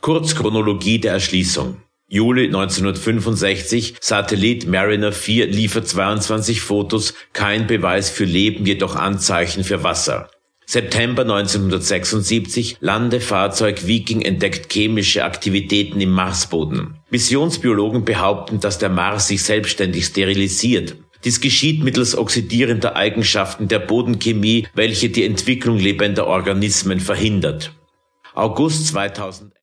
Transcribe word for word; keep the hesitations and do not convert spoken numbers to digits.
Kurzchronologie der Erschließung. Juli neunzehnhundertfünfundsechzig, Satellit Mariner vier liefert zweiundzwanzig Fotos, kein Beweis für Leben, jedoch Anzeichen für Wasser. September neunzehnhundertsechsundsiebzig, Landefahrzeug Viking entdeckt chemische Aktivitäten im Marsboden. Missionsbiologen behaupten, dass der Mars sich selbstständig sterilisiert. Dies geschieht mittels oxidierender Eigenschaften der Bodenchemie, welche die Entwicklung lebender Organismen verhindert. August zweitausend